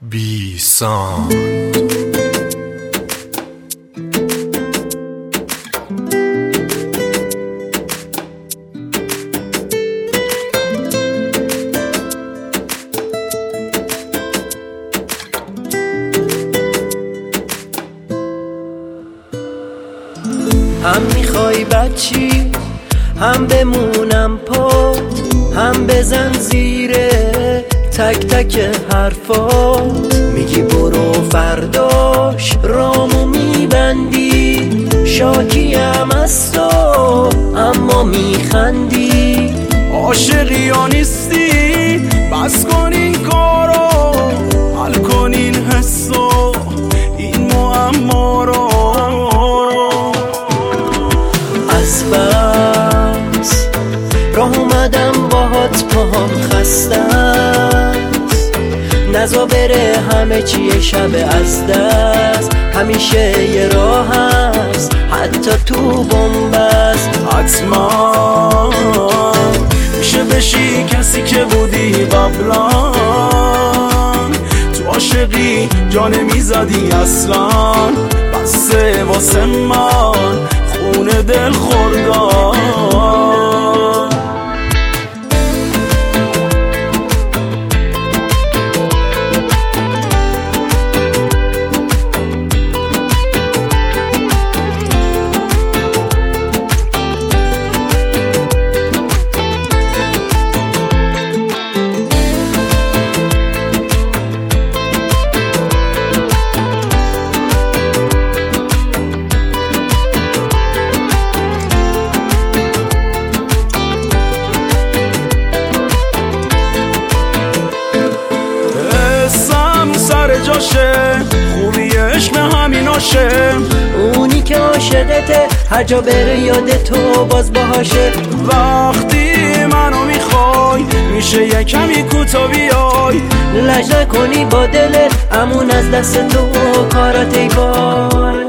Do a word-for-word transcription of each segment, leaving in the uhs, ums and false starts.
بی سان هم میخوای بچی هم بمونم پا هم بزن زیره تک تک حرفات میگی برو فرداش رامو میبندی شاکیم از تو اما میخندی عاشقی یا نیستی بس کن این کارو حل کن این حسو این معما رو از بس راه اومدم باهات پاهم خسته است نزا بره همه چیه شب از دست همیشه یه راه هست حتی تو بنبست حتما میشه بشی کسی که بودی قبلا تو عاشقی جا نمیزدی اصلا بسه واسه من خونه دل خوردم خوبی عشق همیناشه اونی که عاشقته هر جا بره یاد تو باز باهاشه وقتی منو میخوای میشه یه کمی کوتا بیای لج نکنی با دلت امون از دست تو کارات ای بار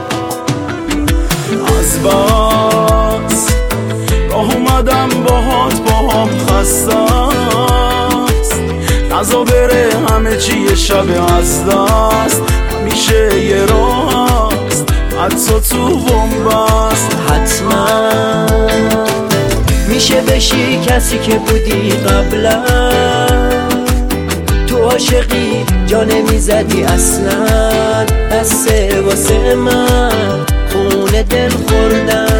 از بس راه اومدم باهات باهم خسته است نزا بره همه چی یه شب از دست همیشه یه راه هست حتی تو بنبست حتما میشه بشی کسی که بودی قبلا تو عاشقی جا نمیزدی اصلا بسه واسه من خونه دل خوردم